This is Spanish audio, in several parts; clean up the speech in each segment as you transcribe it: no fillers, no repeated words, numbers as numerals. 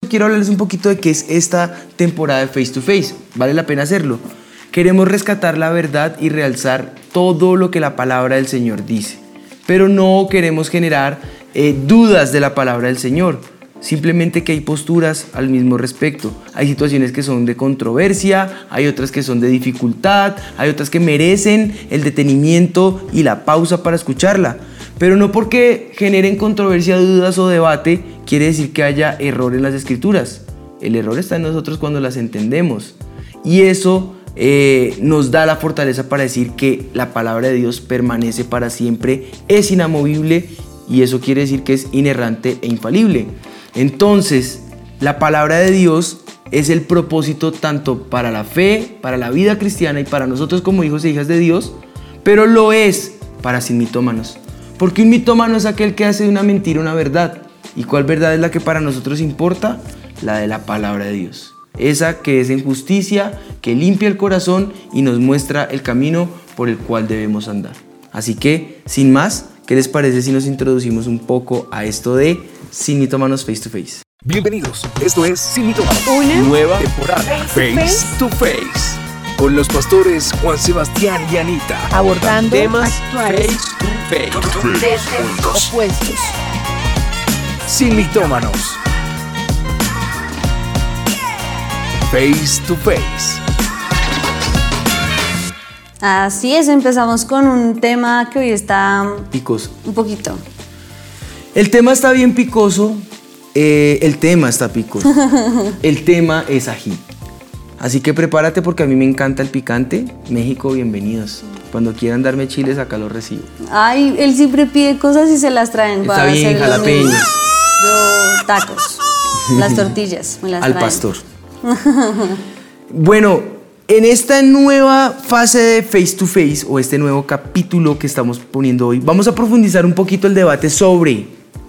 quiero hablarles un poquito de qué es esta temporada de Face to Face. Vale la pena hacerlo. Queremos rescatar la verdad y realzar todo lo que la palabra del Señor dice. Pero no queremos generar dudas de la palabra del Señor. Simplemente que hay posturas al mismo respecto. Hay situaciones que son de controversia, hay otras que son de dificultad, hay otras que merecen el detenimiento y la pausa para escucharla. Pero no porque generen controversia, dudas o debate, quiere decir que haya error en las Escrituras. El error está en nosotros cuando las entendemos. Y eso nos da la fortaleza para decir que la palabra de Dios permanece para siempre, es inamovible, y eso quiere decir que es inerrante e infalible. Entonces, la palabra de Dios es el propósito tanto para la fe, para la vida cristiana y para nosotros como hijos e hijas de Dios, pero lo es para sin mitómanos. Porque un mitómano es aquel que hace de una mentira una verdad. ¿Y cuál verdad es la que para nosotros importa? La de la palabra de Dios. Esa que es en justicia, que limpia el corazón y nos muestra el camino por el cual debemos andar. Así que, sin más, ¿qué les parece si nos introducimos un poco a esto de Sin Mitómanos Face to Face? Bienvenidos, esto es Sin Mitómanos, Una nueva temporada Face to Face, con los pastores Juan Sebastián y Anita, abordando temas actuales face to face, juntos, opuestos. Sin Mitómanos, Face to Face. Así es, empezamos con un tema que hoy está Picoso. un poquito. El tema está bien picoso. El tema está picoso. El tema es ají. Así que prepárate porque a mí me encanta el picante. México, bienvenidos. Cuando quieran darme chiles, acá los recibo. Ay, él siempre pide cosas y se las traen. Está para bien, hacer lo jalapeños. mismo. Yo, tacos, las tortillas, me las Al traen. pastor. Bueno, en esta nueva fase de Face to Face, o este nuevo capítulo que estamos poniendo hoy, vamos a profundizar un poquito el debate sobre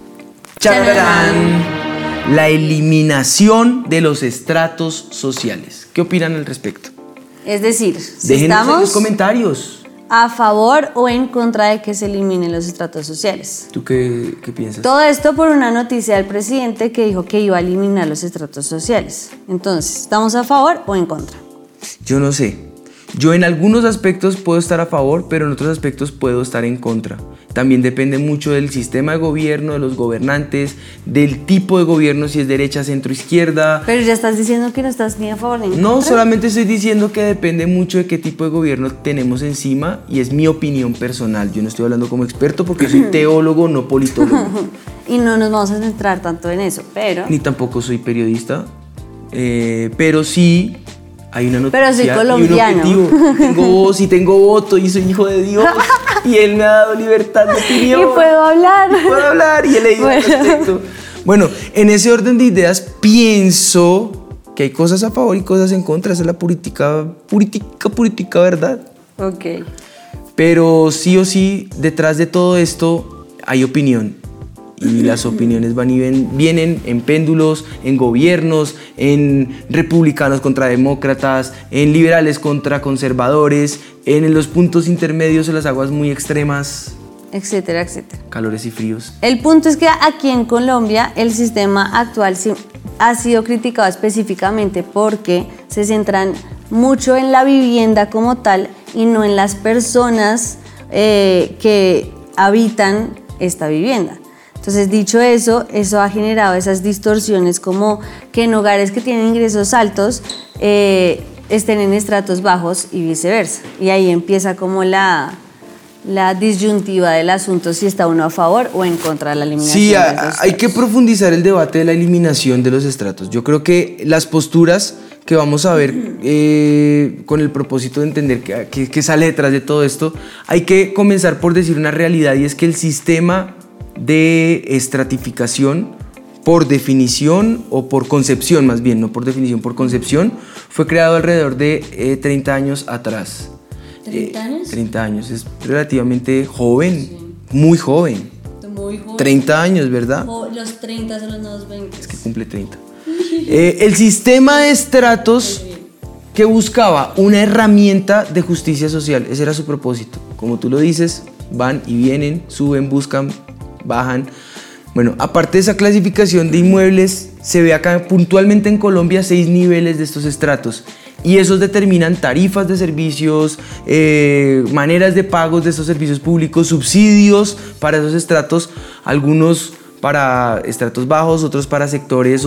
¡chararán!, la eliminación de los estratos sociales. ¿Qué opinan al respecto? Es decir, si Déjenos en los estamos comentarios. a favor o en contra de que se eliminen los estratos sociales. ¿Tú qué piensas? Todo esto por una noticia del presidente que dijo que iba a eliminar los estratos sociales. Entonces, ¿estamos a favor o en contra? Yo no sé. Yo en algunos aspectos puedo estar a favor, pero en otros aspectos puedo estar en contra. También depende mucho del sistema de gobierno, de los gobernantes, del tipo de gobierno, si es derecha, centro, izquierda. Pero ya estás diciendo que no estás ni a favor ni en contra. No, solamente estoy diciendo que depende mucho de qué tipo de gobierno tenemos encima y es mi opinión personal. Yo no estoy hablando como experto porque soy teólogo, no politólogo. Y no nos vamos a centrar tanto en eso, pero... Ni tampoco soy periodista, pero sí hay una noticia. Pero soy colombiano. Y un objetivo. Tengo voz y tengo voto y soy hijo de Dios y Él me ha dado libertad de opinión. Y puedo hablar. Y he leído al respecto. Bueno, en ese orden de ideas pienso que hay cosas a favor y cosas en contra. Esa es la política verdad. Ok. Pero sí o sí, detrás de todo esto hay opinión. Y las opiniones van y vienen en péndulos, en gobiernos, en republicanos contra demócratas, en liberales contra conservadores, en los puntos intermedios, en las aguas muy extremas, Etcétera, etcétera. calores y fríos. El punto es que aquí en Colombia el sistema actual ha sido criticado específicamente porque se centran mucho en la vivienda como tal y no en las personas que habitan esta vivienda. Entonces, dicho eso ha generado esas distorsiones como que en hogares que tienen ingresos altos estén en estratos bajos y viceversa. Y ahí empieza como la disyuntiva del asunto, si está uno a favor o en contra de la eliminación Sí, de esos estratos. hay que profundizar el debate de la eliminación de los estratos. Yo creo que las posturas que vamos a ver con el propósito de entender qué sale detrás de todo esto, hay que comenzar por decir una realidad, y es que el sistema de estratificación, por definición o por concepción más bien, no por definición, por concepción, fue creado alrededor de 30 años atrás. ¿30 años? 30 años, es relativamente joven, muy joven. Muy joven. 30 años, ¿verdad? Los 30 son los nuevos 20. Es que cumple 30. El sistema de estratos que buscaba una herramienta de justicia social, ese era su propósito. Como tú lo dices, van y vienen, suben, buscan, bajan. Bueno, aparte de esa clasificación de inmuebles se ve acá puntualmente en Colombia 6 niveles de estos estratos. Y esos determinan tarifas de servicios, maneras de pagos de estos servicios públicos, subsidios para esos estratos, algunos para estratos bajos, otros para sectores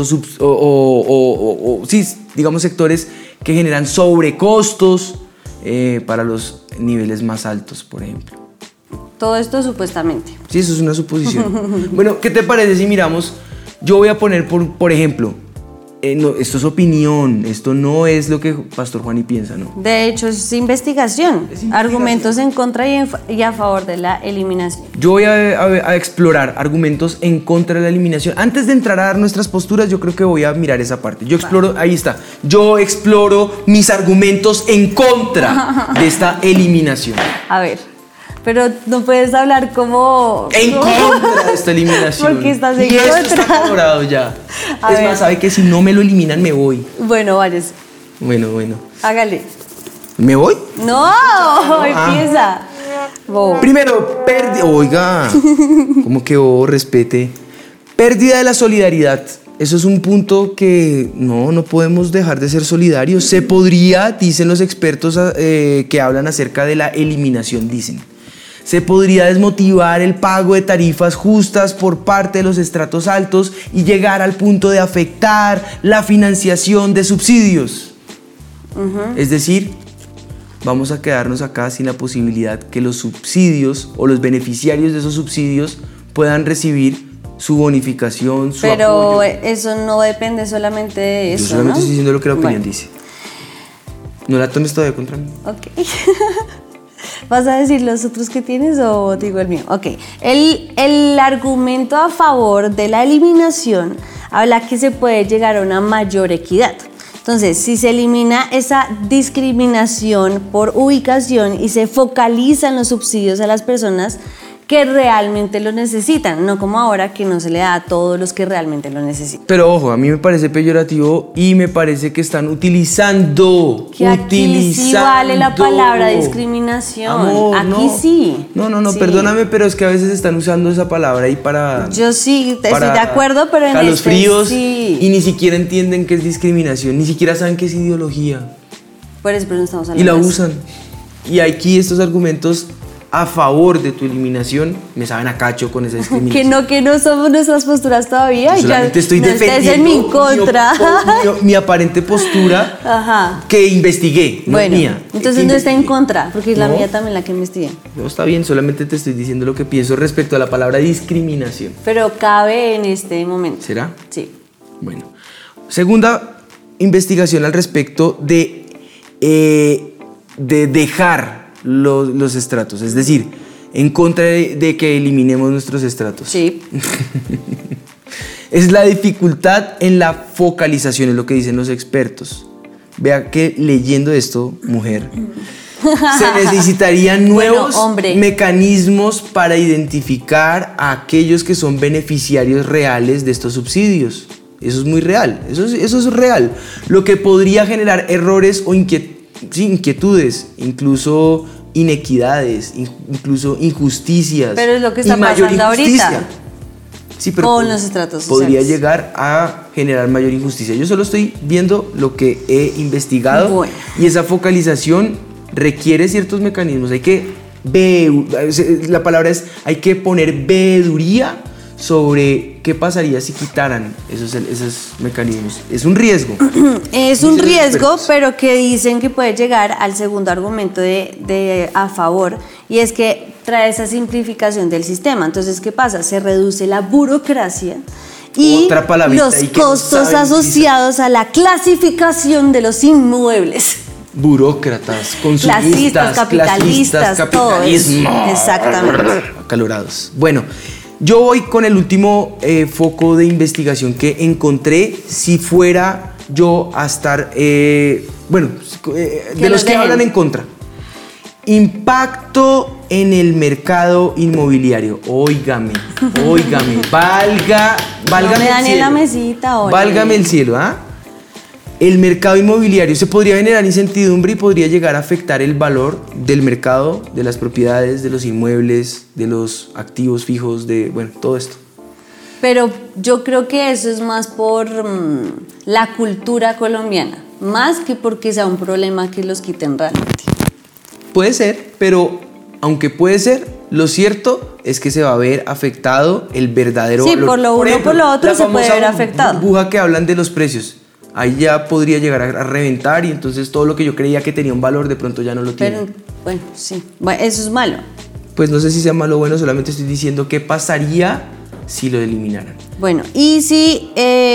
digamos sectores que generan sobrecostos para los niveles más altos, por ejemplo. Todo esto supuestamente. Sí, eso es una suposición. Bueno, ¿qué te parece si miramos? Yo voy a poner, por ejemplo, no, esto es opinión, esto no es lo que Pastor Juani piensa, ¿no? De hecho, es investigación. Argumentos en contra y a favor de la eliminación. Yo voy a explorar argumentos en contra de la eliminación. Antes de entrar a dar nuestras posturas, yo creo que voy a mirar esa parte. Yo exploro, ahí está. Yo exploro mis argumentos en contra de esta eliminación. A ver. Pero no puedes hablar como... En contra de esta eliminación. Porque estás en y contra. Esto está colorado ya. Es más, sabe que si no me lo eliminan, me voy. Bueno, vayas. Bueno. Hágale. ¿Me voy? No, empieza. Primero, oiga, ¿cómo que respete? Pérdida de la solidaridad. Eso es un punto que no podemos dejar de ser solidarios. Se podría, dicen los expertos que hablan acerca de la eliminación, se podría desmotivar el pago de tarifas justas por parte de los estratos altos y llegar al punto de afectar la financiación de subsidios. Es decir, vamos a quedarnos acá sin la posibilidad que los subsidios o los beneficiarios de esos subsidios puedan recibir su bonificación, su apoyo. Pero eso no depende solamente de eso, Yo solamente estoy diciendo lo que la opinión Bueno. dice. No la tomes todavía contra mí. Ok. ¿Vas a decir los otros que tienes o digo el mío? Ok. El argumento a favor de la eliminación habla que se puede llegar a una mayor equidad. Entonces, si se elimina esa discriminación por ubicación y se focalizan los subsidios a las personas que realmente lo necesitan, no como ahora que no se le da a todos los que realmente lo necesitan. Pero ojo, a mí me parece peyorativo y me parece que están utilizando. Que aquí sí vale la palabra discriminación. Amor, aquí no. sí. No, Sí. perdóname, pero es que a veces están usando esa palabra ahí para... Yo sí, estoy de acuerdo, pero en los fríos sí. Y ni siquiera entienden qué es discriminación, ni siquiera saben qué es ideología. Por eso, pero no estamos hablando Y la de eso. usan. Y aquí estos argumentos a favor de tu eliminación me saben a cacho con esa discriminación. Que no somos nuestras posturas todavía. Yo solamente estoy no estés defendiendo en mi contra. mi aparente postura. Ajá. Que investigué, no Bueno, es mía. entonces Que no está en investigué. contra, porque es la No. mía también la que investigué. No, está bien, solamente te estoy diciendo lo que pienso respecto a la palabra discriminación. Pero cabe en este momento. ¿Será? Sí. Bueno. Segunda investigación al respecto de dejar los estratos, es decir, en contra de que eliminemos nuestros estratos. Sí. Es la dificultad en la focalización, es lo que dicen los expertos. Vea que leyendo esto, mujer, se necesitarían nuevos mecanismos para identificar a aquellos que son beneficiarios reales de estos subsidios. Eso es muy real, eso es real. Lo que podría generar errores o inquietudes, incluso inequidades, incluso injusticias. Pero es lo que está y mayor pasando injusticia. ahorita. Sí, pero Con los estratos podría sociales. llegar a generar mayor injusticia. Yo solo estoy viendo lo que he investigado. Bueno. Y esa focalización requiere ciertos mecanismos. Hay que la palabra es, hay que poner veeduría sobre qué pasaría si quitaran esos mecanismos. Es un riesgo. Es un Dicen los riesgo, expertos. pero que dicen que puede llegar al segundo argumento de a favor, y es que trae esa simplificación del sistema. Entonces, ¿qué pasa? Se reduce la burocracia y Otra palabrita los ahí que no costos saben asociados a la clasificación de los inmuebles. Burócratas, consumistas, Clasistas, capitalistas, todo eso. capitalismo. Exactamente. Acalorados. Bueno, yo voy con el último foco de investigación que encontré. Si fuera yo a estar, de los que hablan en contra. Impacto en el mercado inmobiliario. Óigame. Válgame No me el dañe cielo. la mesita, ole. Válgame el cielo, ¿ah? El mercado inmobiliario se podría generar incertidumbre y podría llegar a afectar el valor del mercado, de las propiedades, de los inmuebles, de los activos fijos, todo esto. Pero yo creo que eso es más por la cultura colombiana, más que porque sea un problema que los quiten realmente. Puede ser, pero aunque puede ser, lo cierto es que se va a ver afectado el verdadero valor. Sí, por lo uno o por lo otro se puede ver afectado. Burbuja que hablan de los precios. Ahí ya podría llegar a reventar y entonces todo lo que yo creía que tenía un valor de pronto ya no lo tiene. Pero bueno, sí, bueno, eso es malo. Pues no sé si sea malo o bueno, solamente estoy diciendo qué pasaría si lo eliminaran. Bueno, y si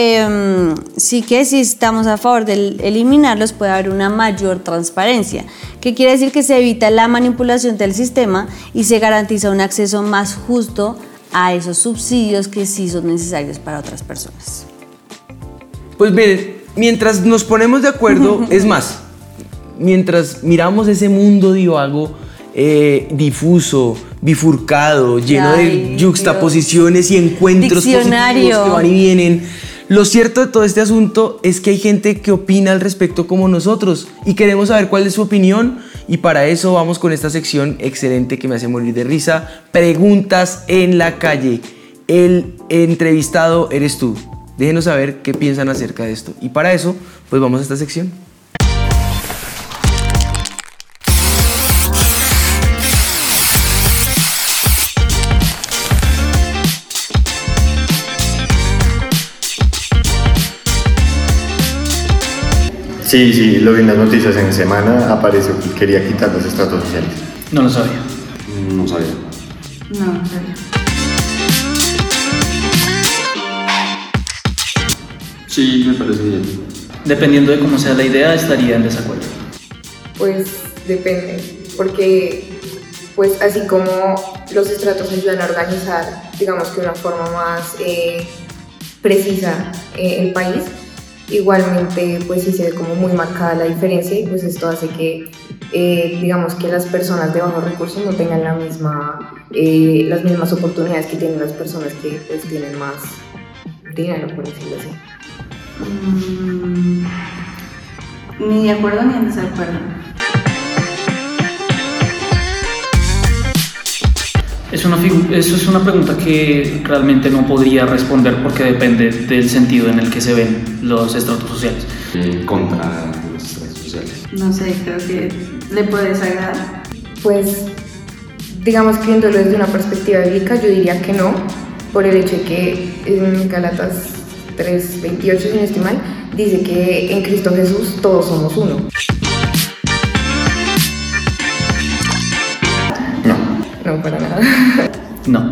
estamos a favor de eliminarlos, puede haber una mayor transparencia, que quiere decir que se evita la manipulación del sistema y se garantiza un acceso más justo a esos subsidios que sí son necesarios para otras personas. Pues miren, mientras nos ponemos de acuerdo, es más, mientras miramos ese mundo divago, difuso, bifurcado, lleno de yuxtaposiciones y encuentros positivos que van y vienen. Lo cierto de todo este asunto es que hay gente que opina al respecto como nosotros y queremos saber cuál es su opinión, y para eso vamos con esta sección excelente que me hace morir de risa: preguntas en la calle. El entrevistado eres tú. Déjenos saber qué piensan acerca de esto, y para eso pues vamos a esta sección. Sí, lo vi en las noticias en semana, apareció que quería quitar los estratos sociales. No lo sabía. No sabía. Sí, me parece bien. Dependiendo de cómo sea la idea, estaría en desacuerdo. Pues depende, porque pues así como los estratos ayudan a organizar, digamos que de una forma más precisa el país, igualmente pues sí se ve como muy marcada la diferencia, y pues esto hace que digamos que las personas de bajos recursos no tengan las mismas oportunidades que tienen las personas que pues tienen más dinero, por decirlo así. Ni de acuerdo ni en desacuerdo. Eso es una pregunta que realmente no podría responder, porque depende del sentido en el que se ven los estratos sociales. Contra los estratos sociales. No sé, creo que le puede desagradar. Pues digamos que viéndolo desde una perspectiva bíblica, yo diría que no, por el hecho de que en Gálatas 3:28, si no estoy mal, dice que en Cristo Jesús todos somos uno. No, para nada. No.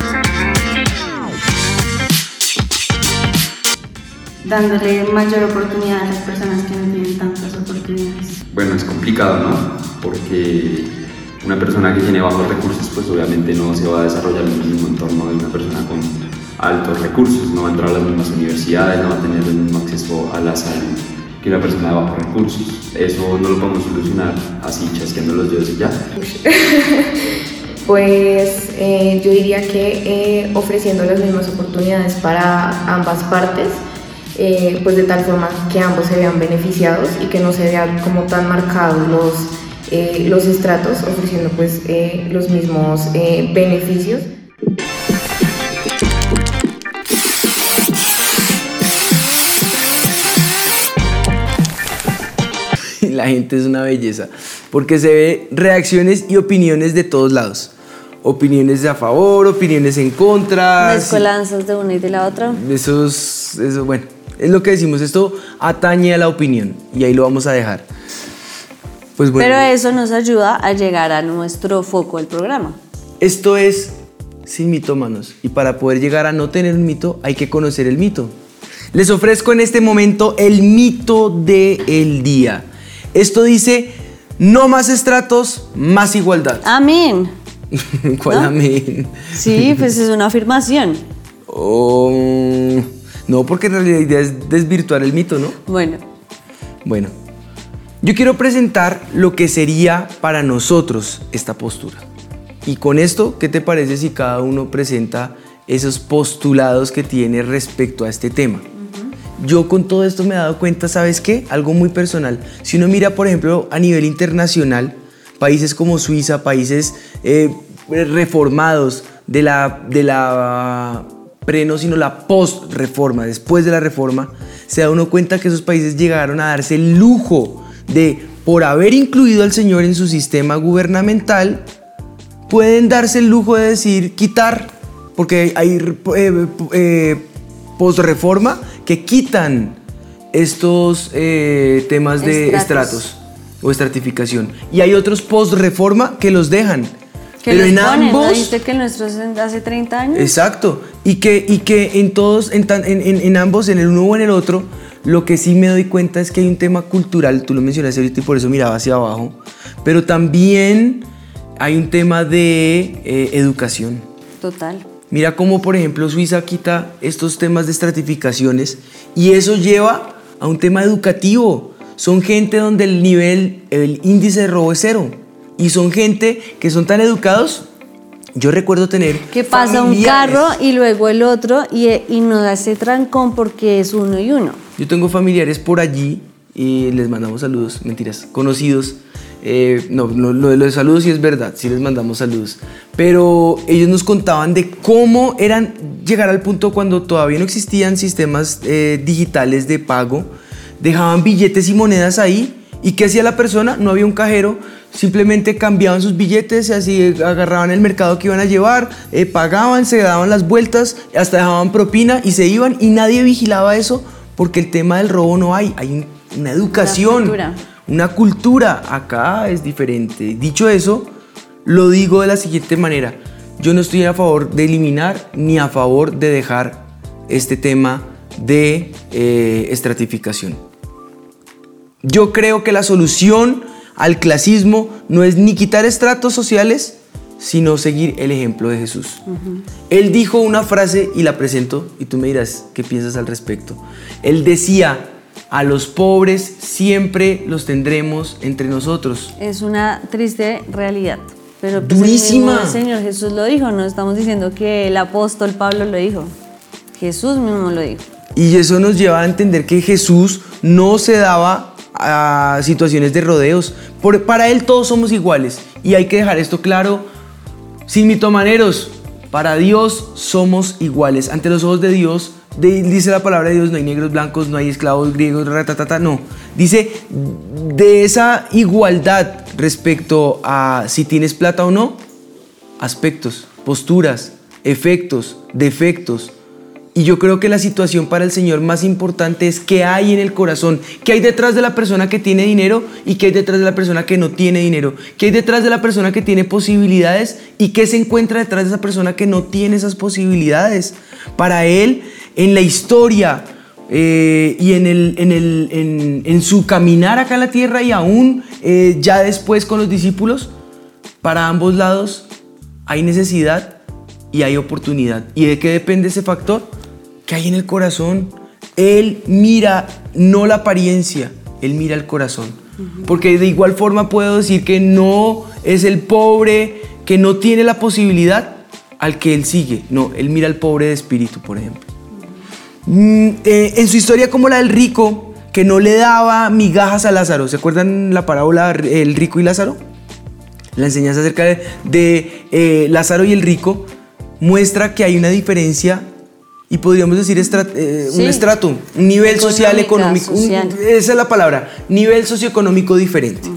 Dándole mayor oportunidad a las personas que no tienen tantas oportunidades. Bueno, es complicado, ¿no? Porque una persona que tiene bajos recursos, pues obviamente no se va a desarrollar en el mismo entorno de una persona con altos recursos, no va a entrar a las mismas universidades, no va a tener el mismo acceso a la salud que una persona de bajos recursos. Eso no lo podemos solucionar así, chasqueando los dedos y ya. Pues yo diría que ofreciendo las mismas oportunidades para ambas partes, pues de tal forma que ambos se vean beneficiados y que no se vean como tan marcados los estratos, ofreciendo pues los mismos beneficios. La gente es una belleza, porque se ve reacciones y opiniones de todos lados. Opiniones a favor, opiniones en contra. Mezcolanzas de una y de la otra. Eso, bueno, es lo que decimos, esto atañe a la opinión y ahí lo vamos a dejar. Pues bueno, pero eso nos ayuda a llegar a nuestro foco del programa. Esto es Sin Mitómanos, y para poder llegar a no tener un mito hay que conocer el mito. Les ofrezco en este momento el mito del día. Esto dice: no más estratos, más igualdad. Amén. ¿Cuál ¿no? amén? Sí, pues es una afirmación. No, porque en realidad la idea es desvirtuar el mito, ¿no? Bueno, yo quiero presentar lo que sería para nosotros esta postura. Y con esto, ¿qué te parece si cada uno presenta esos postulados que tiene respecto a este tema? Yo con todo esto me he dado cuenta, ¿sabes qué? Algo muy personal. Si uno mira, por ejemplo, a nivel internacional, países como Suiza, países reformados de la no, sino la post-reforma, después de la reforma, se da uno cuenta que esos países llegaron a darse el lujo de, por haber incluido al Señor en su sistema gubernamental, pueden darse el lujo de decir quitar, porque hay post-reforma que quitan estos temas de estratos o estratificación, y hay otros post-reforma que los dejan. Pero en ambos, ¿no viste que el nuestro es hace 30 años? Exacto, y que en todos, en ambos, en el uno o en el otro, lo que sí me doy cuenta es que hay un tema cultural, tú lo mencionaste ahorita y por eso miraba hacia abajo, pero también hay un tema de educación. Total. Mira cómo, por ejemplo, Suiza quita estos temas de estratificaciones y eso lleva a un tema educativo. Son gente donde el índice de robo es 0. Y son gente que son tan educados. Yo recuerdo tener que pasa un carro y luego el otro y no hace trancón porque es uno y uno. Yo tengo familiares por allí y les mandamos saludos, mentiras, conocidos. No, lo de los saludos sí es verdad, sí les mandamos saludos. Pero ellos nos contaban de cómo eran llegar al punto cuando todavía no existían sistemas digitales de pago. Dejaban billetes y monedas ahí. ¿Y qué hacía la persona? No había un cajero, simplemente cambiaban sus billetes, así agarraban el mercado que iban a llevar, pagaban, se daban las vueltas, hasta dejaban propina y se iban y nadie vigilaba eso porque el tema del robo no hay una educación, una cultura. Acá es diferente. Dicho eso, lo digo de la siguiente manera: yo no estoy a favor de eliminar ni a favor de dejar este tema de estratificación. Yo creo que la solución al clasismo no es ni quitar estratos sociales, sino seguir el ejemplo de Jesús. Él dijo una frase y la presento y tú me dirás qué piensas al respecto. Él decía: a los pobres siempre los tendremos entre nosotros. Es una triste realidad, pero pues durísima. El Señor Jesús lo dijo, no estamos diciendo que el apóstol Pablo lo dijo, Jesús mismo lo dijo. Y eso nos lleva a entender que Jesús no se daba a situaciones de rodeos. Para él todos somos iguales y hay que dejar esto claro, sin mitomaneros. Para Dios somos iguales ante los ojos de Dios. Dice la palabra de Dios: no hay negros, blancos, no hay esclavos, griegos, no. Dice de esa igualdad respecto a si tienes plata o no, aspectos, posturas, efectos, defectos. Y yo creo que la situación para el Señor más importante es qué hay en el corazón, qué hay detrás de la persona que tiene dinero y qué hay detrás de la persona que no tiene dinero, qué hay detrás de la persona que tiene posibilidades y qué se encuentra detrás de esa persona que no tiene esas posibilidades. Para Él, en la historia y en su caminar acá en la tierra y aún ya después con los discípulos, para ambos lados hay necesidad y hay oportunidad. ¿Y de qué depende ese factor? ¿Qué hay en el corazón? Él mira no la apariencia, Él mira el corazón. Porque de igual forma puedo decir que no es el pobre que no tiene la posibilidad al que Él sigue. No, Él mira al pobre de espíritu, por ejemplo. En su historia como la del rico, que no le daba migajas a Lázaro. ¿Se acuerdan la parábola El rico y Lázaro? La enseñanza acerca de Lázaro y el rico muestra que hay una diferencia. Y podríamos decir un estrato, un nivel social, económico. Esa es la palabra, nivel socioeconómico diferente.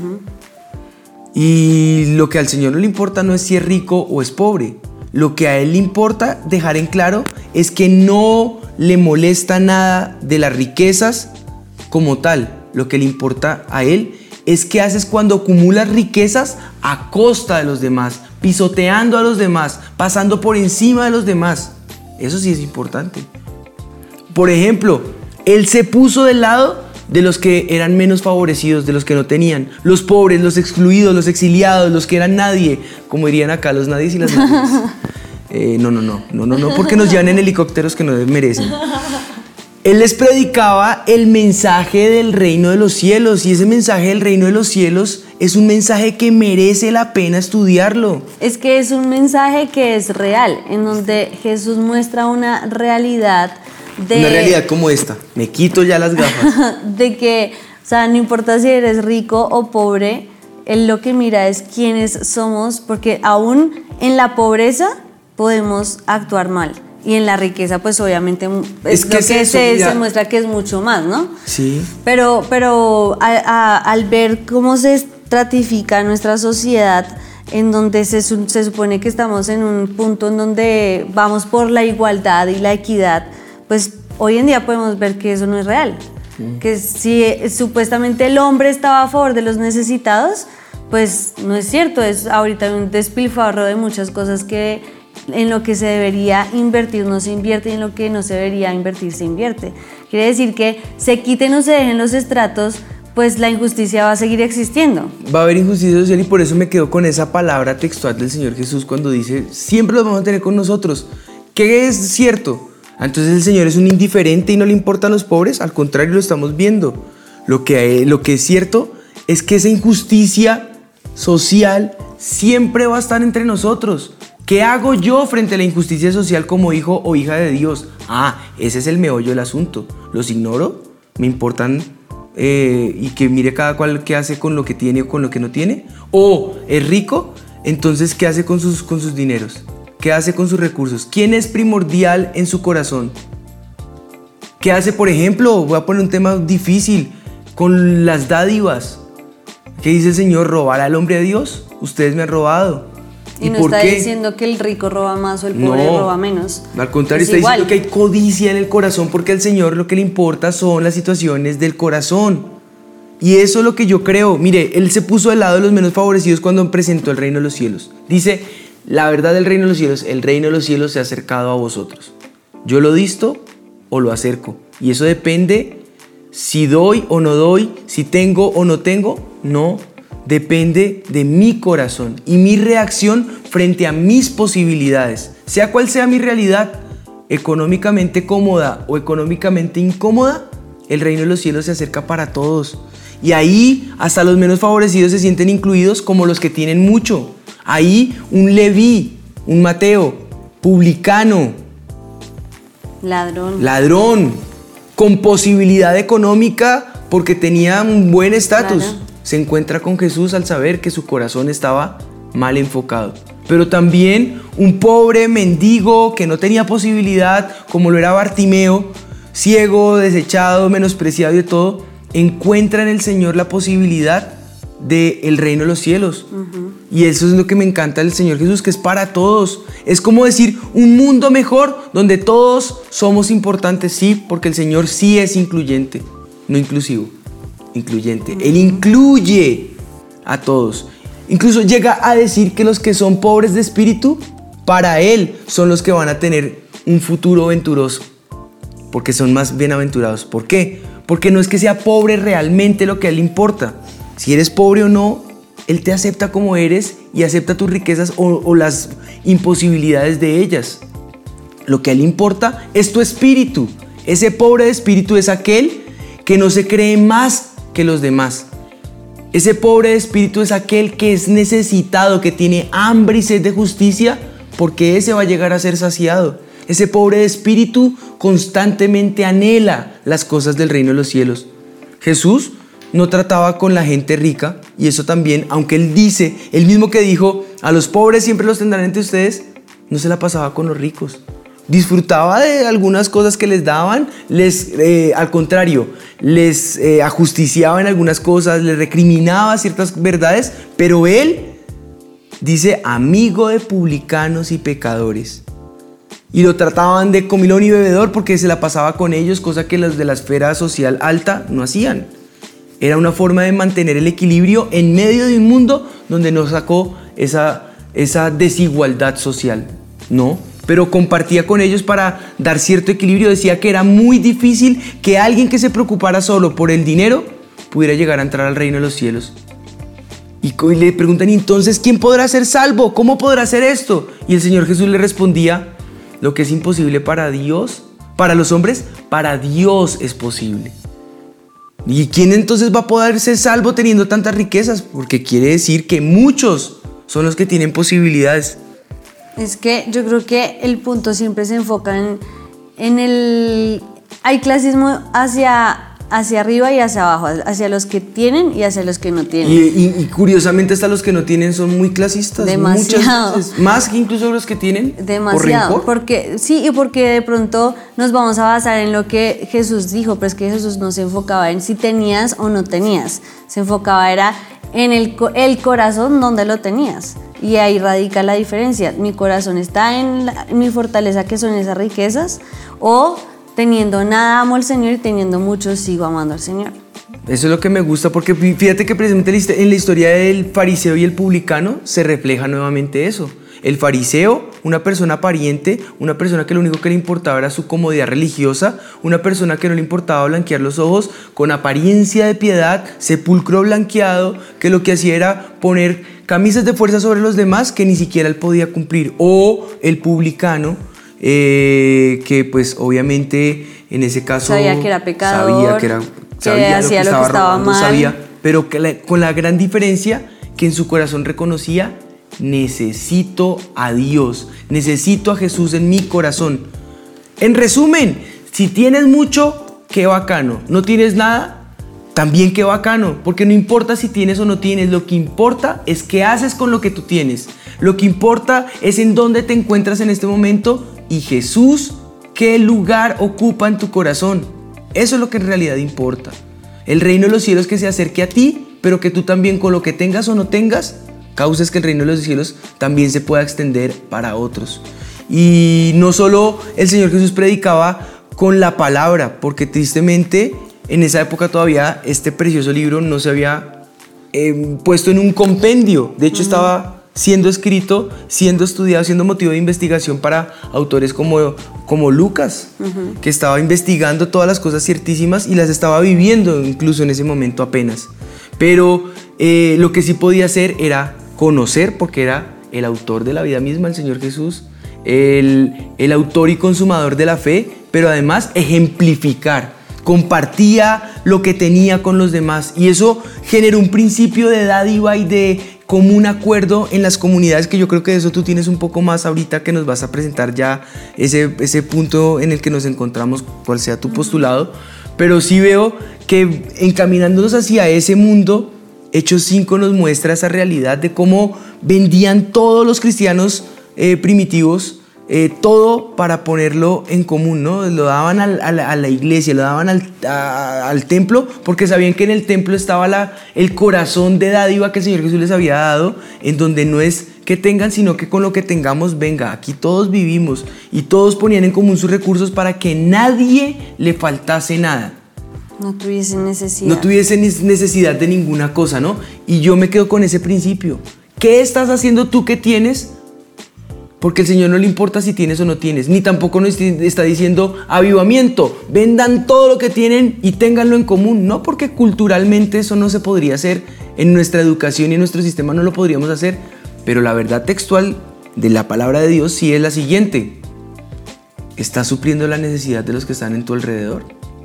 Y lo que al Señor no le importa no es si es rico o es pobre. Lo que a Él le importa dejar en claro es que no le molesta nada de las riquezas como tal. Lo que le importa a Él es qué haces cuando acumulas riquezas a costa de los demás, pisoteando a los demás, pasando por encima de los demás. Eso sí es importante. Por ejemplo, Él se puso del lado de los que eran menos favorecidos, de los que no tenían, los pobres, los excluidos, los exiliados, los que eran nadie, como dirían acá, los nadies y las nadies. No, porque nos llevan en helicópteros que no merecen. Él les predicaba el mensaje del reino de los cielos, y ese mensaje del reino de los cielos es un mensaje que merece la pena estudiarlo. Es que es un mensaje que es real, en donde Jesús muestra una realidad una realidad como esta. Me quito ya las gafas. De que, o sea, no importa si eres rico o pobre, Él lo que mira es quiénes somos, porque aún en la pobreza podemos actuar mal. Y en la riqueza, pues obviamente Es que lo es que eso, se mira. muestra que es mucho más, ¿no? Sí. Pero al ver cómo se estratifica nuestra sociedad, en donde se supone que estamos en un punto en donde vamos por la igualdad y la equidad, pues hoy en día podemos ver que eso no es real. Que si supuestamente el hombre estaba a favor de los necesitados, pues no es cierto, es ahorita un despilfarro de muchas cosas que en lo que se debería invertir no se invierte y en lo que no se debería invertir se invierte. Quiere decir que se quiten o se dejen los estratos, pues la injusticia va a seguir existiendo. Va a haber injusticia social y por eso me quedo con esa palabra textual del Señor Jesús cuando dice, siempre los vamos a tener con nosotros. ¿Qué es cierto? Entonces el Señor es un indiferente y no le importan los pobres, al contrario lo estamos viendo. Lo que es cierto es que esa injusticia social siempre va a estar entre nosotros. ¿Qué hago yo frente a la injusticia social como hijo o hija de Dios? Ese es el meollo del asunto. ¿Los ignoro? ¿Me importan? Y que mire cada cual qué hace con lo que tiene o con lo que no tiene. ¿O es rico? Entonces, ¿qué hace con sus dineros? ¿Qué hace con sus recursos? ¿Quién es primordial en su corazón? ¿Qué hace, por ejemplo? Voy a poner un tema difícil, con las dádivas. ¿Qué dice el Señor? ¿Robar al hombre a Dios? Ustedes me han robado. Y no por está qué? diciendo que el rico roba más o el pobre roba menos. Al contrario, Es está igual. diciendo que hay codicia en el corazón porque al Señor lo que le importa son las situaciones del corazón. Y eso es lo que yo creo. Mire, Él se puso del lado de los menos favorecidos cuando presentó el reino de los cielos. Dice, la verdad del reino de los cielos, el reino de los cielos se ha acercado a vosotros. Yo lo disto o lo acerco. Y eso depende si doy o no doy, si tengo o no tengo. No, depende de mi corazón y mi reacción frente a mis posibilidades. Sea cual sea mi realidad, económicamente cómoda o económicamente incómoda, el reino de los cielos se acerca para todos. Y ahí hasta los menos favorecidos se sienten incluidos como los que tienen mucho. Ahí un Leví, un Mateo, publicano, ladrón, con posibilidad económica porque tenía un buen estatus, Claro. se encuentra con Jesús al saber que su corazón estaba mal enfocado. Pero también un pobre mendigo que no tenía posibilidad, como lo era Bartimeo, ciego, desechado, menospreciado y de todo, encuentra en el Señor la posibilidad del reino de los cielos. Y eso es lo que me encanta del Señor Jesús, que es para todos. Es como decir, un mundo mejor donde todos somos importantes, sí, porque el Señor sí es incluyente, no inclusivo, incluyente. Él incluye a todos. Incluso llega a decir que los que son pobres de espíritu, para Él son los que van a tener un futuro venturoso, porque son más bienaventurados. ¿Por qué? Porque no es que sea pobre realmente lo que a Él le importa. Si eres pobre o no, Él te acepta como eres y acepta tus riquezas o las imposibilidades de ellas. Lo que a Él le importa es tu espíritu. Ese pobre de espíritu es aquel que no se cree más que los demás. Ese pobre de espíritu es aquel que es necesitado, que tiene hambre y sed de justicia, porque ese va a llegar a ser saciado. Ese pobre de espíritu constantemente anhela las cosas del reino de los cielos. Jesús no trataba con la gente rica, y eso también, aunque Él dice, Él mismo que dijo, a los pobres siempre los tendrán entre ustedes, no se la pasaba con los ricos. Disfrutaba de algunas cosas que les daban, al contrario, les ajusticiaba en algunas cosas, les recriminaba ciertas verdades, pero Él dice, amigo de publicanos y pecadores. Y lo trataban de comilón y bebedor porque se la pasaba con ellos, cosa que los de la esfera social alta no hacían. Era una forma de mantener el equilibrio en medio de un mundo donde no sacó esa desigualdad social, ¿no? Pero compartía con ellos para dar cierto equilibrio. Decía que era muy difícil que alguien que se preocupara solo por el dinero pudiera llegar a entrar al reino de los cielos. Y le preguntan, entonces, ¿quién podrá ser salvo? ¿Cómo podrá hacer esto? Y el Señor Jesús le respondía, lo que es imposible para Dios, para los hombres, para Dios es posible. ¿Y quién entonces va a poder ser salvo teniendo tantas riquezas? Porque quiere decir que muchos son los que tienen posibilidades. Es que yo creo que el punto siempre se enfoca en el... Hay clasismo hacia hacia arriba y hacia abajo, hacia los que tienen y hacia los que no tienen. Y curiosamente hasta los que no tienen son muy clasistas. Demasiado. Muchas veces, más que incluso los que tienen. Demasiado. Porque de pronto nos vamos a basar en lo que Jesús dijo, pero es que Jesús no se enfocaba en si tenías o no tenías. Se enfocaba era en el corazón donde lo tenías. Y ahí radica la diferencia. Mi corazón está en mi fortaleza, que son esas riquezas, o teniendo nada amo al Señor y teniendo mucho sigo amando al Señor. Eso es lo que me gusta, porque fíjate que precisamente en la historia del fariseo y el publicano se refleja nuevamente eso. El fariseo, una persona pariente, una persona que lo único que le importaba era su comodidad religiosa, una persona que no le importaba blanquear los ojos, con apariencia de piedad, sepulcro blanqueado, que lo que hacía era poner camisas de fuerza sobre los demás que ni siquiera él podía cumplir. O el publicano, que pues obviamente en ese caso sabía que era pecador, sabía hacía lo que estaba robando, mal, pero con la gran diferencia que en su corazón reconocía: necesito a Dios, necesito a Jesús en mi corazón. En resumen, si tienes mucho, qué bacano. No tienes nada, también qué bacano, porque no importa si tienes o no tienes, lo que importa es qué haces con lo que tú tienes. Lo que importa es en dónde te encuentras en este momento y Jesús, qué lugar ocupa en tu corazón. Eso es lo que en realidad importa. El reino de los cielos que se acerque a ti, pero que tú también con lo que tengas o no tengas, causes que el reino de los cielos también se pueda extender para otros. Y no solo el Señor Jesús predicaba con la palabra, porque tristemente en esa época todavía este precioso libro no se había puesto en un compendio. De hecho, estaba siendo escrito, siendo estudiado, siendo motivo de investigación para autores como Lucas, que estaba investigando todas las cosas ciertísimas y las estaba viviendo incluso en ese momento apenas. Pero lo que sí podía hacer era conocer, porque era el autor de la vida misma, el Señor Jesús, el autor y consumador de la fe, pero además ejemplificar. Compartía lo que tenía con los demás y eso generó un principio de dádiva y de común acuerdo en las comunidades, que yo creo que de eso tú tienes un poco más ahorita, que nos vas a presentar ya ese punto en el que nos encontramos, cual sea tu postulado. Pero sí veo que encaminándonos hacia ese mundo, Hechos 5 nos muestra esa realidad de cómo vendían todos los cristianos primitivos todo para ponerlo en común, ¿no? Lo daban a la iglesia, lo daban al templo, porque sabían que en el templo estaba el corazón de dádiva que el Señor Jesús les había dado, en donde no es que tengan, sino que con lo que tengamos, venga, aquí todos vivimos, y todos ponían en común sus recursos para que nadie le faltase nada. No tuviesen necesidad. No tuviesen necesidad de ninguna cosa, ¿no? Y yo me quedo con ese principio. ¿Qué estás haciendo tú que tienes? Porque el Señor no le importa si tienes o no tienes, ni tampoco nos está diciendo avivamiento, vendan todo lo que tienen y ténganlo en común. No, porque culturalmente eso no se podría hacer, en nuestra educación y en nuestro sistema no lo podríamos hacer, pero la verdad textual de la palabra de Dios sí es la siguiente: ¿estás supliendo la necesidad de los que están en tu alrededor?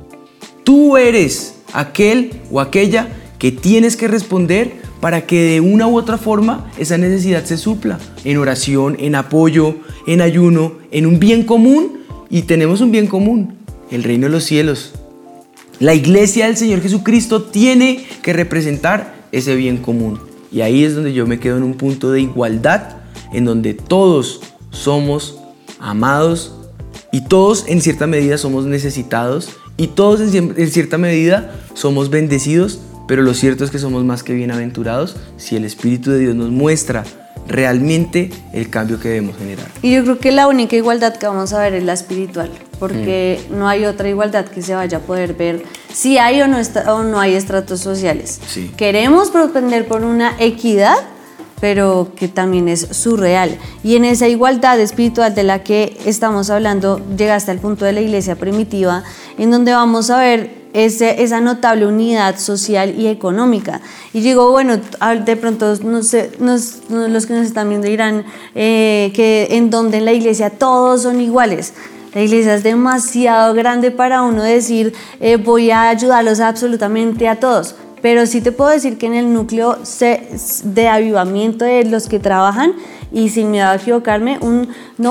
Tú eres aquel o aquella que tienes que responder para que de una u otra forma esa necesidad se supla, en oración, en apoyo, en ayuno, en un bien común. Y tenemos un bien común: el reino de los cielos. La iglesia del Señor Jesucristo tiene que representar ese bien común. Y ahí es donde yo me quedo en un punto de igualdad, en donde todos somos amados y todos en cierta medida somos necesitados y todos en cierta medida somos bendecidos. Pero lo cierto es que somos más que bienaventurados si el Espíritu de Dios nos muestra realmente el cambio que debemos generar. Y yo creo que la única igualdad que vamos a ver es la espiritual, porque no hay otra igualdad que se vaya a poder ver si hay o no hay estratos sociales. Sí. Queremos propender por una equidad, pero que también es surreal. Y en esa igualdad espiritual de la que estamos hablando, llega hasta el punto de la iglesia primitiva, en donde vamos a ver esa notable unidad social y económica. Y digo, bueno, de pronto no sé, los que nos están viendo dirán que en donde en la iglesia todos son iguales. La iglesia es demasiado grande para uno decir voy a ayudarlos absolutamente a todos. pero sí te puedo decir que en el núcleo de avivamiento de los que trabajan, y sin miedo a equivocarme, un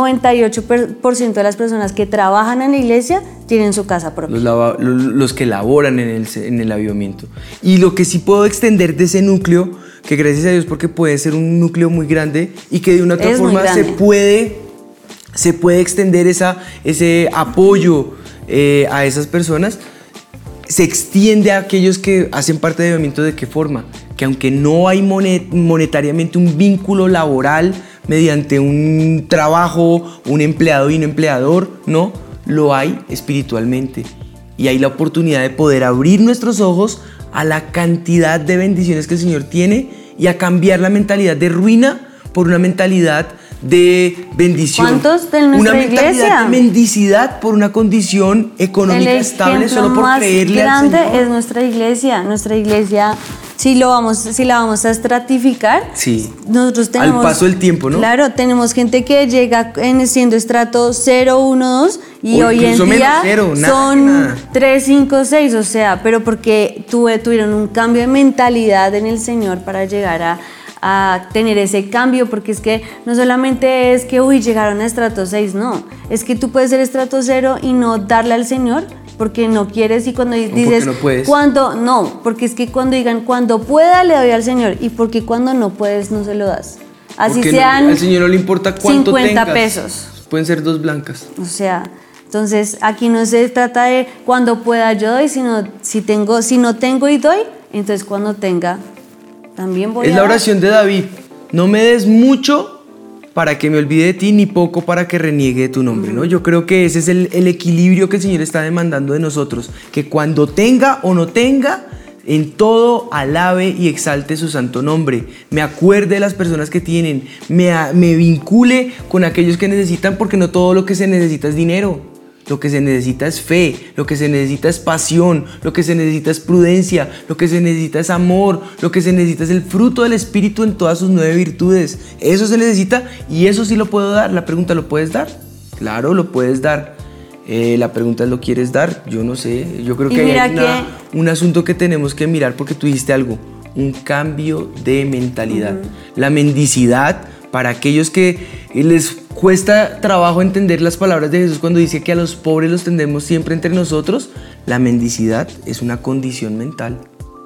98% de las personas que trabajan en la iglesia tienen su casa propia. Los que laboran en el avivamiento. Y lo que sí puedo extender de ese núcleo, que gracias a Dios porque puede ser un núcleo muy grande y que de una otra forma se puede extender ese apoyo a esas personas, se extiende a aquellos que hacen parte de avivamiento. ¿De qué forma? Que aunque no hay monetariamente un vínculo laboral mediante un trabajo, un empleado y un empleador, no, lo hay espiritualmente. Y hay la oportunidad de poder abrir nuestros ojos a la cantidad de bendiciones que el Señor tiene y a cambiar la mentalidad de ruina por una mentalidad de bendición. ¿Cuántos de nuestra una iglesia? Mentalidad de mendicidad por una condición económica estable solo por creerle al Señor. El ejemplo más grande es nuestra iglesia. Nuestra iglesia, si la vamos a estratificar, sí, nosotros tenemos, al paso del tiempo, ¿no? Claro, tenemos gente que llega siendo estrato 0, 1, 2 y hoy en día son 3, 5, 6, o sea, pero porque tuvieron un cambio de mentalidad en el Señor para llegar a tener ese cambio, porque es que no solamente es que llegaron a estrato 6, no, es que tú puedes ser estrato 0 y no darle al Señor porque no quieres, y cuando dices no puedes. Porque es que cuando digan cuando pueda le doy al Señor, y porque cuando no puedes no se lo das, así porque sean al Señor no le importa cuánto 50 tengas, pesos, pueden ser 2 blancas, o sea, entonces aquí no se trata de cuando pueda yo doy, sino si no tengo y doy, entonces cuando tenga también voy a dar. Es la oración de David: no me des mucho para que me olvide de ti, ni poco para que reniegue de tu nombre, ¿no? Yo creo que ese es el equilibrio que el Señor está demandando de nosotros, que cuando tenga o no tenga, en todo alabe y exalte su santo nombre, me acuerde de las personas que tienen, me vincule con aquellos que necesitan, porque no todo lo que se necesita es dinero. Lo que se necesita es fe, lo que se necesita es pasión, lo que se necesita es prudencia, lo que se necesita es amor, lo que se necesita es el fruto del Espíritu en todas sus 9 virtudes. Eso se necesita y eso sí lo puedo dar. La pregunta: ¿lo puedes dar? Claro, lo puedes dar. La pregunta es: ¿lo quieres dar? Yo no sé. Yo creo que hay un asunto que tenemos que mirar, porque tú dijiste algo: un cambio de mentalidad. La mendicidad, para aquellos que les cuesta trabajo entender las palabras de Jesús cuando dice que a los pobres los tendemos siempre entre nosotros, la mendicidad es una condición mental.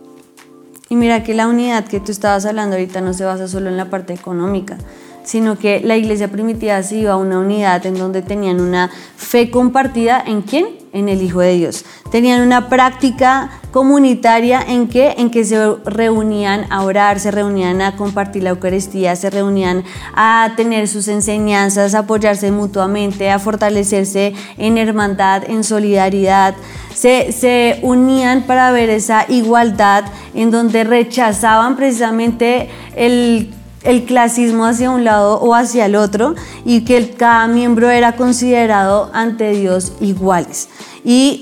Y mira que la unidad que tú estabas hablando ahorita no se basa solo en la parte económica, sino que la iglesia primitiva sí iba a una unidad en donde tenían una fe compartida. ¿En quién? En el Hijo de Dios. Tenían una práctica comunitaria en que se reunían a orar, se reunían a compartir la Eucaristía, se reunían a tener sus enseñanzas, a apoyarse mutuamente, a fortalecerse en hermandad, en solidaridad. Se unían para ver esa igualdad en donde rechazaban precisamente el clasismo hacia un lado o hacia el otro, y que cada miembro era considerado ante Dios iguales. Y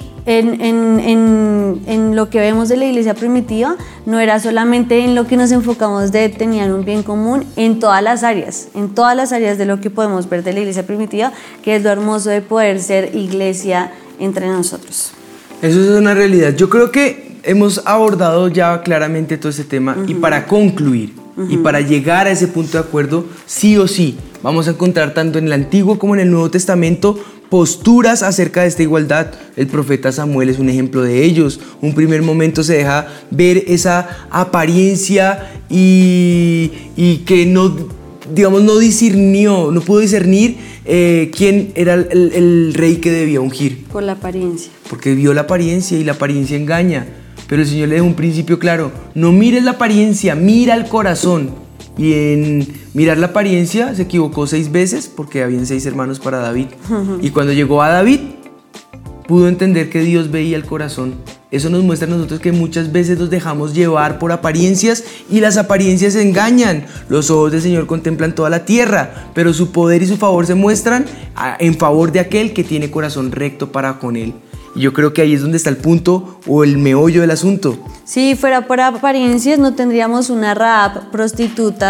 en lo que vemos de la iglesia primitiva, no era solamente en lo que nos enfocamos de tenían un bien común en todas las áreas de lo que podemos ver de la iglesia primitiva, que es lo hermoso de poder ser iglesia entre nosotros. Eso es una realidad. Yo creo que hemos abordado ya claramente todo ese tema, y para concluir, y para llegar a ese punto de acuerdo, sí o sí, vamos a encontrar tanto en el Antiguo como en el Nuevo Testamento posturas acerca de esta igualdad. El profeta Samuel es un ejemplo de ellos. Un primer momento se deja ver esa apariencia y que no pudo discernir quién era el rey que debía ungir. Por la apariencia. Porque vio la apariencia, y la apariencia engaña. Pero el Señor le dejó un principio claro: no mires la apariencia, mira el corazón. Y en mirar la apariencia se equivocó 6 veces, porque habían 6 hermanos para David. Y cuando llegó a David, pudo entender que Dios veía el corazón. Eso nos muestra a nosotros que muchas veces nos dejamos llevar por apariencias, y las apariencias engañan. Los ojos del Señor contemplan toda la tierra, pero su poder y su favor se muestran en favor de aquel que tiene corazón recto para con Él. Y yo creo que ahí es donde está el punto o el meollo del asunto. Si fuera por apariencias, no tendríamos una Rahab prostituta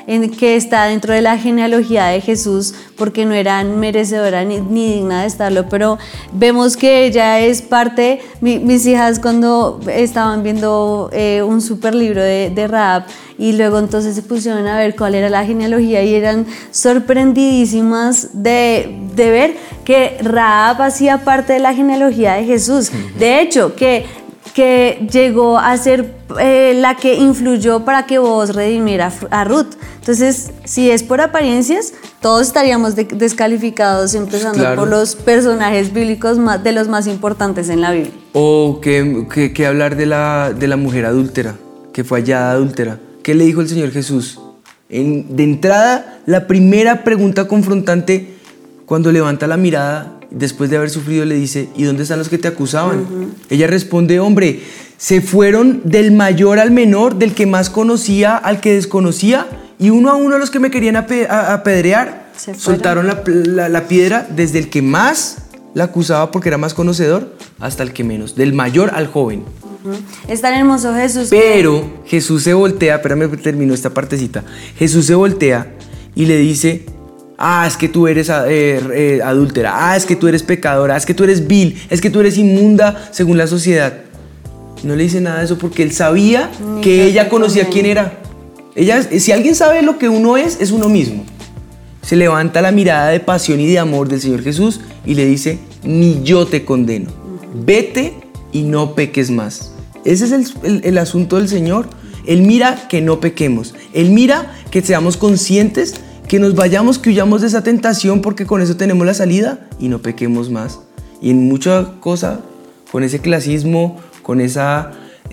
que está dentro de la genealogía de Jesús porque no era merecedora ni digna de estarlo, pero vemos que ella es parte. Mis hijas cuando estaban viendo un super libro de Rahab y luego entonces se pusieron a ver cuál era la genealogía y eran sorprendidísimas de ver que Rahab hacía parte de la genealogía de Jesús. De hecho, que llegó a ser la que influyó para que Booz redimiera a Ruth. Entonces, si es por apariencias, todos estaríamos descalificados, empezando por los personajes bíblicos de los más importantes en la Biblia. O que hablar de la mujer adúltera, que fue hallada adúltera. ¿Qué le dijo el Señor Jesús? De entrada, la primera pregunta confrontante, cuando levanta la mirada, después de haber sufrido, le dice: ¿y dónde están los que te acusaban? Ella responde: hombre, se fueron del mayor al menor, del que más conocía al que desconocía, y uno a uno los que me querían apedrear soltaron la piedra, desde el que más la acusaba porque era más conocedor hasta el que menos, del mayor al joven. Es tan hermoso Jesús. Pero Jesús se voltea, espérame, termino esta partecita. Jesús se voltea y le dice: es que tú eres adúltera, es que tú eres pecadora, es que tú eres vil, es que tú eres inmunda según la sociedad. No le dice nada de eso porque él sabía que ella conocía quién era. Si alguien sabe lo que uno es uno mismo. Se levanta la mirada de pasión y de amor del Señor Jesús y le dice: ni yo te condeno, vete y no peques más. Ese es el asunto del Señor. Él mira que no pequemos, Él mira que seamos conscientes, que nos vayamos, que huyamos de esa tentación, porque con eso tenemos la salida y no pequemos más. Y en mucha cosa, con ese clasismo, con esa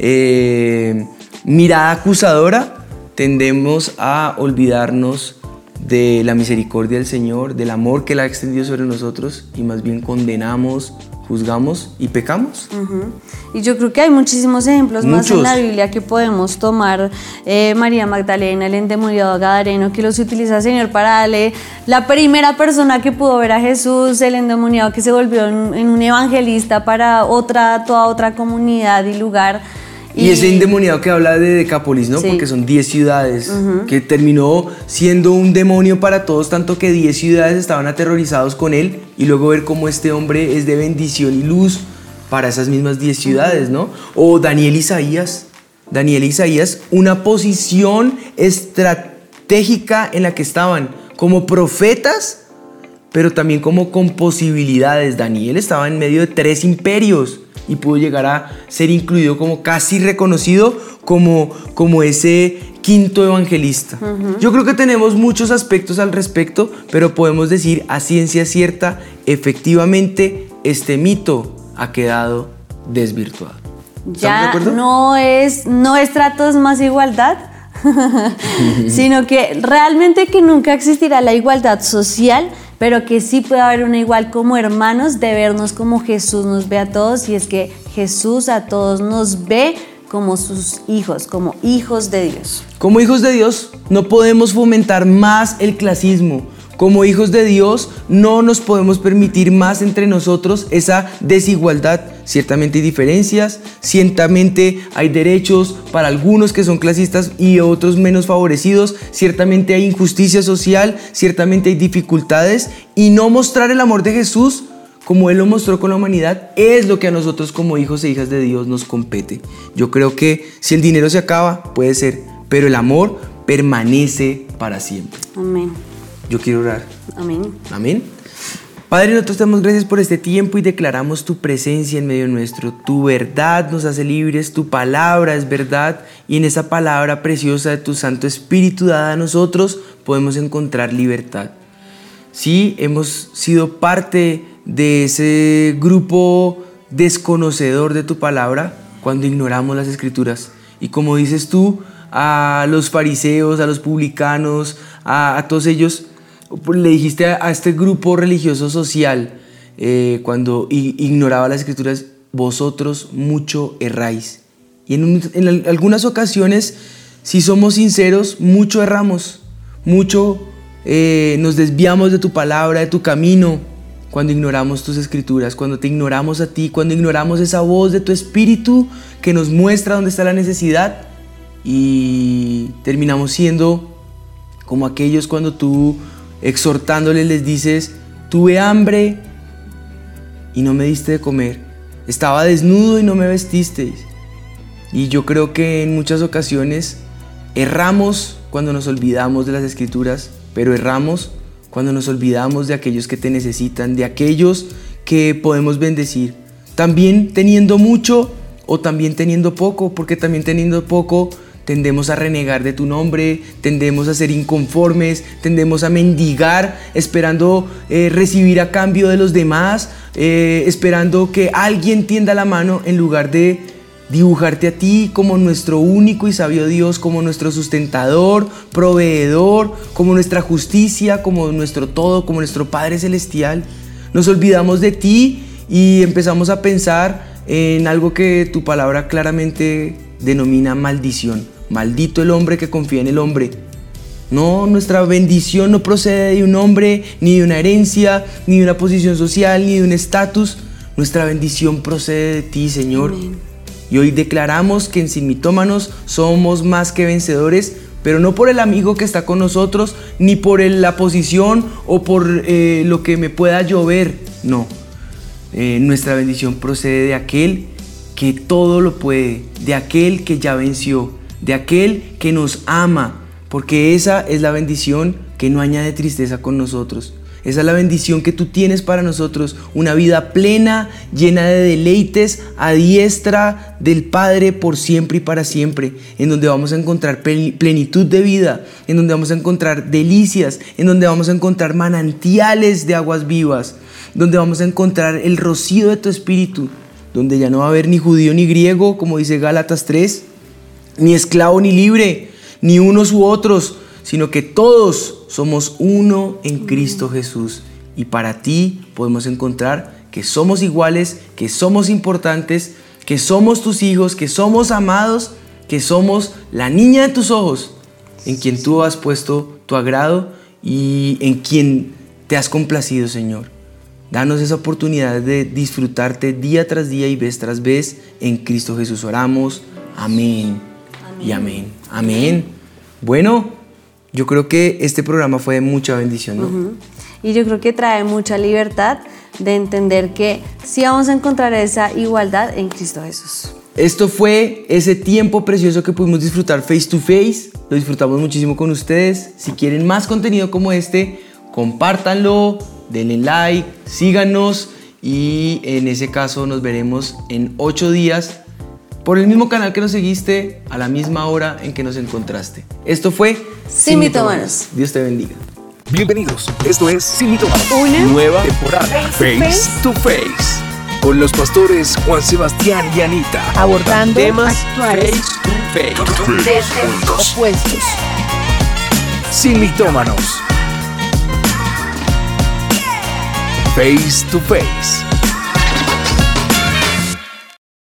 mirada acusadora, tendemos a olvidarnos de la misericordia del Señor, del amor que Él ha extendido sobre nosotros, y más bien condenamos, juzgamos y pecamos. Y yo creo que hay muchísimos ejemplos más en la Biblia que podemos tomar. María Magdalena, el endemoniado gadareno, que los utiliza el Señor para darle la primera persona que pudo ver a Jesús, el endemoniado que se volvió en un evangelista para toda otra comunidad y lugar. Y ese endemoniado que habla de Decápolis, ¿no? Sí. Porque son 10 ciudades, que terminó siendo un demonio para todos, tanto que 10 ciudades estaban aterrorizados con él, y luego ver cómo este hombre es de bendición y luz para esas mismas 10 ciudades, ¿no? O Daniel e Isaías, una posición estratégica en la que estaban como profetas, pero también como con posibilidades. Daniel estaba en medio de 3 imperios y pudo llegar a ser incluido como casi reconocido como ese quinto evangelista. Yo creo que tenemos muchos aspectos al respecto, pero podemos decir a ciencia cierta, efectivamente, este mito ha quedado desvirtuado. Ya no es tratos más igualdad, sino que realmente que nunca existirá la igualdad social, pero que sí puede haber una igual como hermanos, de vernos como Jesús nos ve a todos, y es que Jesús a todos nos ve como sus hijos, como hijos de Dios. Como hijos de Dios no podemos fomentar más el clasismo. Como hijos de Dios no nos podemos permitir más entre nosotros esa desigualdad. Ciertamente hay diferencias, ciertamente hay derechos para algunos que son clasistas y otros menos favorecidos, ciertamente hay injusticia social, ciertamente hay dificultades, y no mostrar el amor de Jesús como Él lo mostró con la humanidad es lo que a nosotros como hijos e hijas de Dios nos compete. Yo creo que si el dinero se acaba, puede ser, pero el amor permanece para siempre. Amén. Yo quiero orar. Amén. Amén. Padre, nosotros te damos gracias por este tiempo y declaramos tu presencia en medio nuestro. Tu verdad nos hace libres, tu palabra es verdad, y en esa palabra preciosa de tu Santo Espíritu dada a nosotros podemos encontrar libertad. Sí, hemos sido parte de ese grupo desconocedor de tu palabra cuando ignoramos las Escrituras. Y como dices tú, a los fariseos, a los publicanos, a todos ellos, le dijiste a este grupo religioso social, cuando ignoraba las Escrituras: vosotros mucho erráis. Y en algunas ocasiones, si somos sinceros, mucho erramos, mucho nos desviamos de tu palabra, de tu camino, cuando ignoramos tus Escrituras, cuando te ignoramos a ti, cuando ignoramos esa voz de tu Espíritu que nos muestra dónde está la necesidad, y terminamos siendo como aquellos cuando tú exhortándoles les dices, tuve hambre y no me diste de comer, estaba desnudo y no me vestisteis. Y yo creo que en muchas ocasiones erramos cuando nos olvidamos de las Escrituras, pero erramos cuando nos olvidamos de aquellos que te necesitan, de aquellos que podemos bendecir. También teniendo mucho o también teniendo poco, porque también teniendo poco tendemos a renegar de tu nombre, tendemos a ser inconformes, tendemos a mendigar esperando recibir a cambio de los demás, esperando que alguien tienda la mano en lugar de dibujarte a ti como nuestro único y sabio Dios, como nuestro sustentador, proveedor, como nuestra justicia, como nuestro todo, como nuestro Padre Celestial. Nos olvidamos de ti y empezamos a pensar en algo que tu palabra claramente denomina maldición. Maldito el hombre que confía en el hombre. No, nuestra bendición no procede de un hombre, ni de una herencia, ni de una posición social, ni de un estatus. Nuestra bendición procede de ti, Señor. Amén. Y hoy declaramos que en Sin Mitómanos somos más que vencedores, pero no por el amigo que está con nosotros, ni por la posición o por lo que me pueda llover. No, nuestra bendición procede de aquel que todo lo puede, de aquel que ya venció, de aquel que nos ama, porque esa es la bendición que no añade tristeza con nosotros. Esa es la bendición que tú tienes para nosotros, una vida plena, llena de deleites, a diestra del Padre por siempre y para siempre, en donde vamos a encontrar plenitud de vida, en donde vamos a encontrar delicias, en donde vamos a encontrar manantiales de aguas vivas, donde vamos a encontrar el rocío de tu Espíritu, donde ya no va a haber ni judío ni griego, como dice Gálatas 3, ni esclavo ni libre, ni unos u otros, sino que todos somos uno en Cristo Jesús. Y para ti podemos encontrar que somos iguales, que somos importantes, que somos tus hijos, que somos amados, que somos la niña de tus ojos, en quien tú has puesto tu agrado y en quien te has complacido, Señor. Danos esa oportunidad de disfrutarte día tras día y vez tras vez en Cristo Jesús. Oramos. Amén. Y amén. Amén. Bueno, yo creo que este programa fue de mucha bendición, ¿no? Y yo creo que trae mucha libertad de entender que sí vamos a encontrar esa igualdad en Cristo Jesús. Esto fue ese tiempo precioso que pudimos disfrutar face to face. Lo disfrutamos muchísimo con ustedes. Si quieren más contenido como este, compártanlo, denle like, síganos y en ese caso nos veremos en 8 días por el mismo canal que nos seguiste, a la misma hora en que nos encontraste. Esto fue Sin Mitómanos. Dios te bendiga. Bienvenidos, esto es Sin Mitómanos. Una nueva temporada Face to Face. Con los pastores Juan Sebastián y Anita. Abordando temas actuales face to face. desde opuestos. Sin Mitómanos. Face to Face.